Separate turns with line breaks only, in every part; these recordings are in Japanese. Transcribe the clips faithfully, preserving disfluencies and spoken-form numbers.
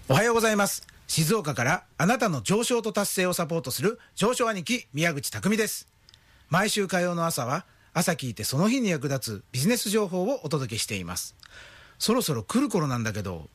おはようございます。静岡からあなたの上昇と達成をサポートする上昇兄貴宮口匠です。毎週火曜の朝は朝聞いてその日に役立つビジネス情報をお届けしています。そろそろ来る頃なんだけど、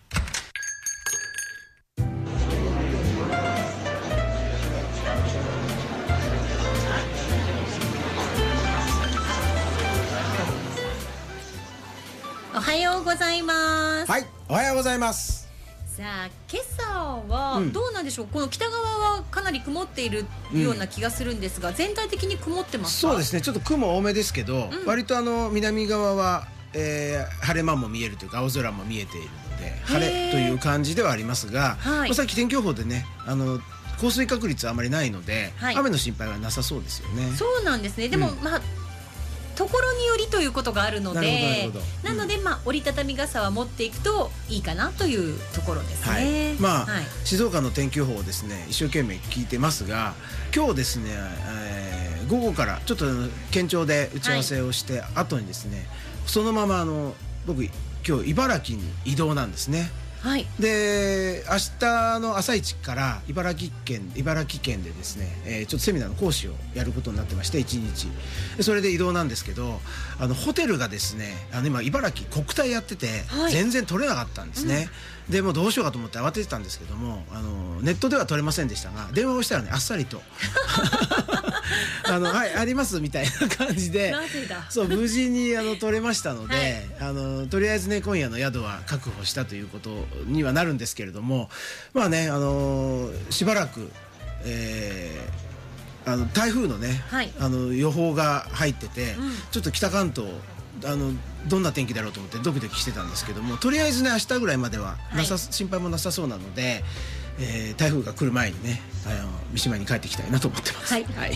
おはようございます。
はい、おはようございます。
さあ今朝はどうなんでしょう、うん、この北側はかなり曇っているような気がするんですが、うん、全体的に曇ってますか？
そうですね、ちょっと雲多めですけど、うん、割とあの南側は、えー、晴れ間も見えるというか青空も見えているので晴れという感じではありますが、はい、さっき天気予報でね、あの降水確率はあまりないので、はい、雨の心配はなさそうですよね。
そうなんですね。でも、うん、まあところによりということがあるので、なので、まあ、折りたたみ傘は持っていくといいかなというところですね。はい、まあ、はい、
静岡の天気予報をですね一生懸命聞いてますが、今日ですね、えー、午後からちょっと県庁で打ち合わせをして後にですね、はい、そのままあの僕今日茨城に移動なんですね。はい、で明日の朝一から茨城県茨城県でですね、えー、ちょっとセミナーの講師をやることになってましていちにちそれで移動なんですけど、あのホテルがですねあの今茨城国体やってて、はい、全然取れなかったんですね。うん、でもうどうしようかと思って慌ててたんですけども、あのネットでは取れませんでしたが電話をしたらねあっさりとあのはいありますみたいな感じで、
なぜだ
そう無事にあの取れましたので、はい、あのとりあえずね今夜の宿は確保したということにはなるんですけれども、まあねあのしばらく、えー、あの台風のね、はい、あの予報が入ってて、うん、ちょっと北関東あのどんな天気だろうと思ってドキドキしてたんですけども、とりあえずね明日ぐらいまではなさ、はい、心配もなさそうなので、えー、台風が来る前にねあの三島に帰ってきたいなと思ってます。はい、はい、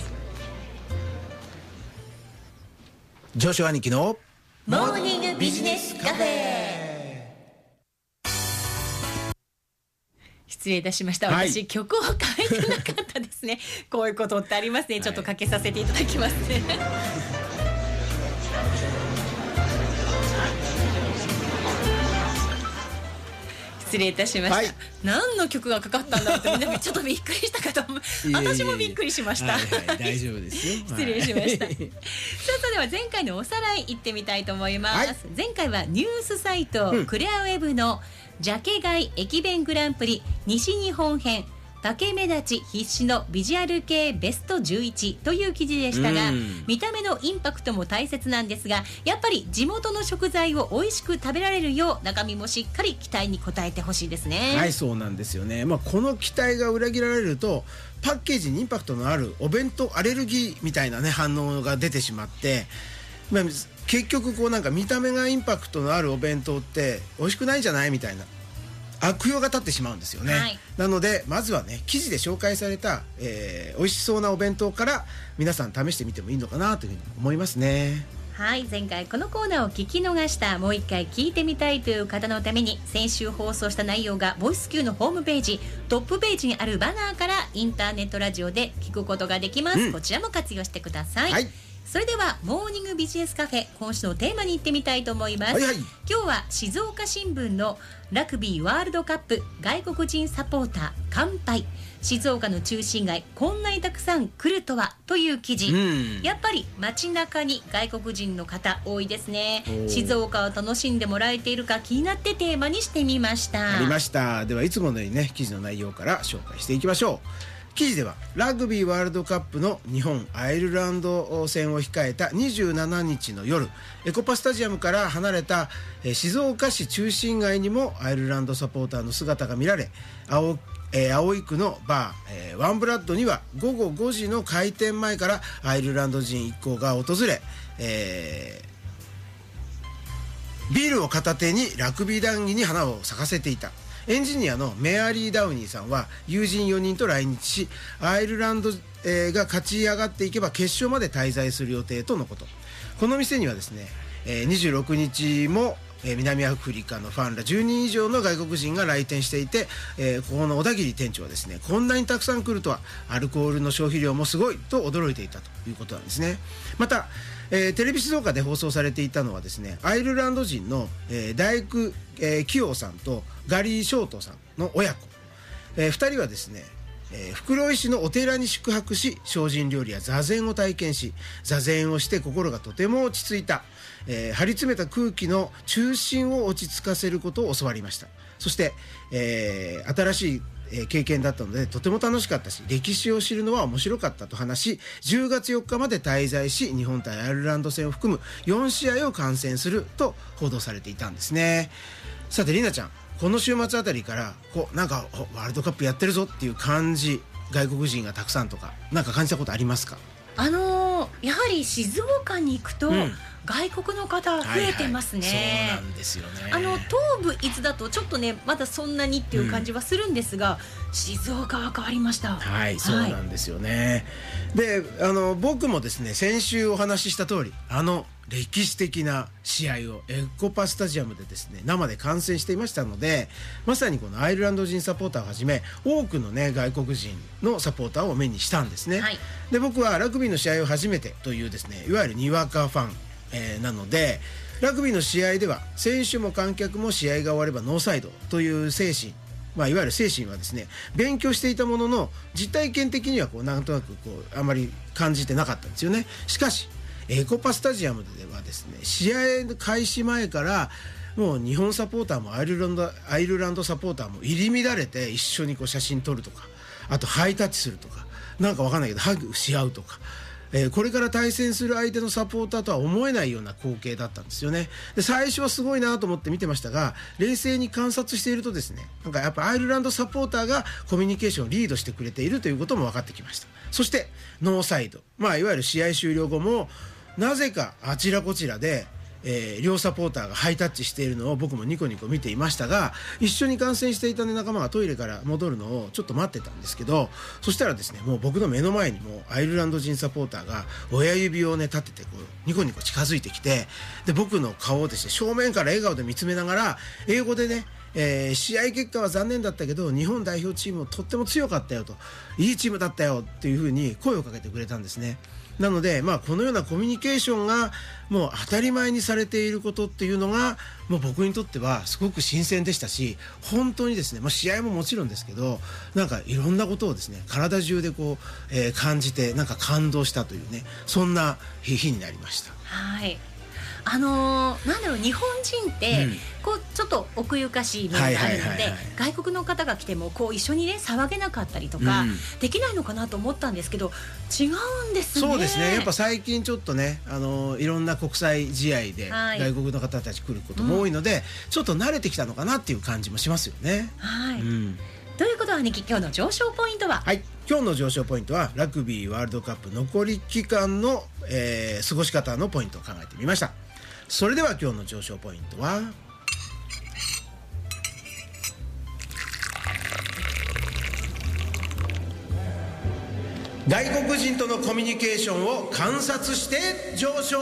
上昇兄貴の
モーニングビジネスカフェ。失礼いたしました。私、はい、曲を変えてなかったですね。こういうことってありますね。ちょっとかけさせていただきますね。失礼いたしました。はい、何の曲がかかったんだろうってみんなちょっとびっくりしたかと思う。私もびっくりしました。
はいはい、大丈夫ですよ。
失礼しました。さあ、それでは前回のおさらい行ってみたいと思います。はい、前回はニュースサイト、うん、クレアウェブのジャケ買い駅弁グランプリ西日本編竹目立ち必至のビジュアル系ベストじゅういちという記事でしたが、見た目のインパクトも大切なんですが、やっぱり地元の食材を美味しく食べられるよう中身もしっかり期待に応えてほしいですね。
はい、そうなんですよね。まあ、この期待が裏切られるとパッケージにインパクトのあるお弁当アレルギーみたいなね反応が出てしまって、まあ、結局こうなんか見た目がインパクトのあるお弁当って美味しくないんじゃないみたいな悪用が立ってしまうんですよね。はい、なのでまずはね記事で紹介された、えー、美味しそうなお弁当から皆さん試してみてもいいのかなというふうに思いますね。
はい、前回このコーナーを聞き逃したもう一回聞いてみたいという方のために先週放送した内容がボイス Q のホームページトップページにあるバナーからインターネットラジオで聞くことができます。うん、こちらも活用してください。はい、それではモーニングビジネスカフェ今週のテーマに行ってみたいと思います。はいはい、今日は静岡新聞のラグビーワールドカップ外国人サポーター乾杯静岡の中心街こんなにたくさん来るとはという記事、うん、やっぱり街中に外国人の方多いですね。静岡を楽しんでもらえているか気になってテーマにしてみました。
ありました。ではいつものようにね記事の内容から紹介していきましょう。記事ではラグビーワールドカップの日本アイルランド戦を控えたにじゅうしちにちの夜エコパスタジアムから離れた静岡市中心街にもアイルランドサポーターの姿が見られ、青えー、葵区のバー、えー、ワンブラッドにはごごごじの開店前からアイルランド人一行が訪れ、えー、ビールを片手にラグビー談義に花を咲かせていた。エンジニアのメアリー・ダウニーさんは友人よにんと来日しアイルランド、えー、が勝ち上がっていけば決勝まで滞在する予定とのこと。この店にはですね、えー、にじゅうろくにちもえー、南アフリカのファンらじゅうにん以上の外国人が来店していて、えー、ここの小田切店長はですね、こんなにたくさん来るとは、アルコールの消費量もすごいと驚いていたということなんですね。また、えー、テレビ静岡で放送されていたのはですね、アイルランド人の、えー、大工、えー、キヨさんとガリー・ショートさんの親子、えー、ふたりはですね、えー、袋井市のお寺に宿泊し、精進料理や座禅を体験し、座禅をして心がとても落ち着いた、えー、張り詰めた空気の中心を落ち着かせることを教わりました。そして、えー、新しい経験だったのでとても楽しかったし、歴史を知るのは面白かったと話し、じゅうがつよっかまで滞在し、日本対アイルランド戦を含むよんしあいを観戦すると報道されていたんですね。さてりなちゃん、この週末あたりからこうなんかワールドカップやってるぞっていう感じ、外国人がたくさんとかなんか感じたことありますか？
あのー、やはり静岡に行くと、うん、外国の方増えてますね。
はいはい、そうなんですよね。
あの東部伊豆だとちょっとねまだそんなにっていう感じはするんですが、うん、静岡は変わりました。
はい、そうなんですよね。はい、で、あの僕もですね、先週お話しした通り、あの歴史的な試合をエコパスタジアムでですね生で観戦していましたので、まさにこのアイルランド人サポーターをはじめ多くのね外国人のサポーターを目にしたんですね。はい、で僕はラグビーの試合を初めてというですねいわゆるにわかファン、えー、なので、ラグビーの試合では選手も観客も試合が終わればノーサイドという精神、まあ、いわゆる精神はですね勉強していたものの、実体験的にはこうなんとなくこうあまり感じてなかったんですよね。しかしエコパスタジアムではですね、試合開始前からもう日本サポーターもアイルランド、アイルランドサポーターも入り乱れて一緒にこう写真撮るとか、あとハイタッチするとか、なんかわかんないけどハグし合うとか、えー、これから対戦する相手のサポーターとは思えないような光景だったんですよね。で最初はすごいなと思って見てましたが、冷静に観察しているとですね、なんかやっぱアイルランドサポーターがコミュニケーションをリードしてくれているということも分かってきました。そしてノーサイド、まあいわゆる試合終了後もなぜかあちらこちらで、えー、両サポーターがハイタッチしているのを僕もニコニコ見ていましたが、一緒に観戦していた、ね、仲間がトイレから戻るのをちょっと待ってたんですけど、そしたらですねもう僕の目の前にもアイルランド人サポーターが親指をね立ててこうニコニコ近づいてきて、で僕の顔をですね正面から笑顔で見つめながら英語でね、えー、試合結果は残念だったけど日本代表チームもとっても強かったよと、いいチームだったよっていうふうに声をかけてくれたんですね。なので、まあ、このようなコミュニケーションがもう当たり前にされていることっていうのがもう僕にとってはすごく新鮮でしたし、本当にですね、まあ、試合ももちろんですけど、なんかいろんなことをですね体中でこう、えー、感じてなんか感動したというね、そんな日になりました。
はい、あのー、なんだろう、日本人って、うん、こうちょっと奥ゆかしい面があるので、外国の方が来てもこう一緒にね騒げなかったりとか、うん、できないのかなと思ったんですけど違うんですね。
そうですね、やっぱ最近ちょっとね、あのー、いろんな国際試合で外国の方たち来ることも多いので、はい、うん、ちょっと慣れてきたのかなっていう感じもしますよね。
はい、
うん、
ということは兄貴、今日の上昇ポイントは？
はい、今日の上昇ポイントはラグビーワールドカップ残り期間の、えー、過ごし方のポイントを考えてみました。それでは今日の上昇ポイントは、外国人とのコミュニケーションを観察して上昇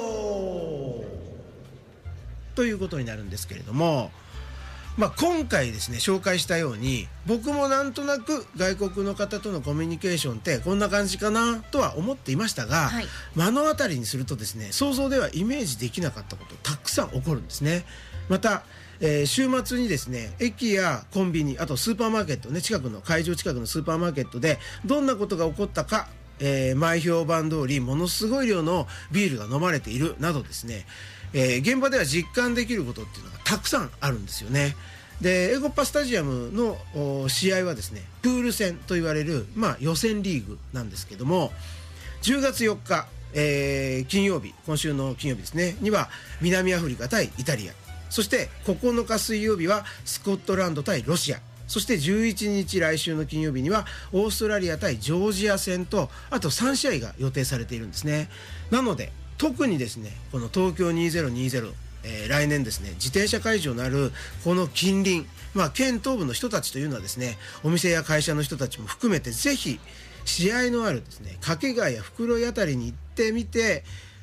ということになるんですけれども、まあ、今回ですね紹介したように僕もなんとなく外国の方とのコミュニケーションってこんな感じかなとは思っていましたが、はい、目の当たりにするとですね想像ではイメージできなかったことたくさん起こるんですね。また、えー、週末にですね駅やコンビニ、あとスーパーマーケットね、近くの会場近くのスーパーマーケットでどんなことが起こったか、えー、前評判通りものすごい量のビールが飲まれているなどですね、えー、現場では実感できることっていうのがたくさんあるんですよね。でエゴパスタジアムの試合はですねプール戦と言われる、まあ、予選リーグなんですけども、じゅうがつよっか、えー、金曜日、今週の金曜日ですねには南アフリカ対イタリア、そしてここのか水曜日はスコットランド対ロシア、そしてじゅういちにち来週の金曜日にはオーストラリア対ジョージア戦と、あとさんしあいが予定されているんですね。なので特にですねこの東京にせんにじゅう、えー、来年ですね自転車会場のあるこの近隣、まあ、県東部の人たちというのはですねお店や会社の人たちも含めてぜひ試合のあるですね掛川や袋井あたりに行ってみて、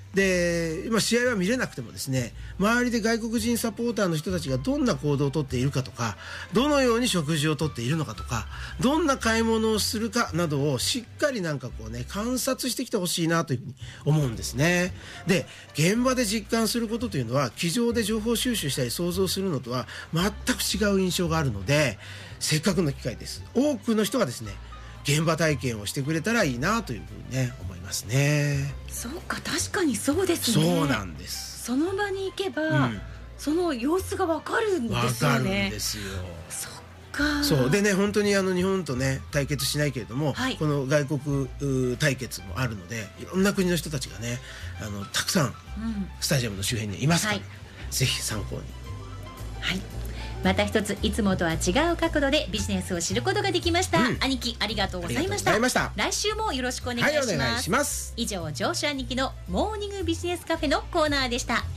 で今試合は見れなくてもですね、周りで外国人サポーターの人たちがどんな行動をとっているかとか、どのように食事をとっているのかとか、どんな買い物をするかなどをしっかりなんかこうね観察してきてほしいなというふうに思うんですね。で現場で実感することというのは、机上で情報収集したり想像するのとは全く違う印象があるので、せっかくの機会です。多くの人がですね現場体験をしてくれたらいいなというふうにね思いますね。
そうか、確かにそうですね。
そうなんです。
その場に行けば、うん、その様子がわかるんですよね。わかるんですよ。そっか。
そうでね、本当にあの日本とね対決しないけれども、はい、この外国対決もあるので、いろんな国の人たちがねあのたくさんスタジアムの周辺にいますから、うん、はい、ぜひ参考に。
はい。また一ついつもとは違う角度でビジネスを知ることができました、うん、兄貴ありがとうございました。来週もよろしくお願いします。
はい、お願いします。
以上、上司兄貴のモーニングビジネスカフェのコーナーでした。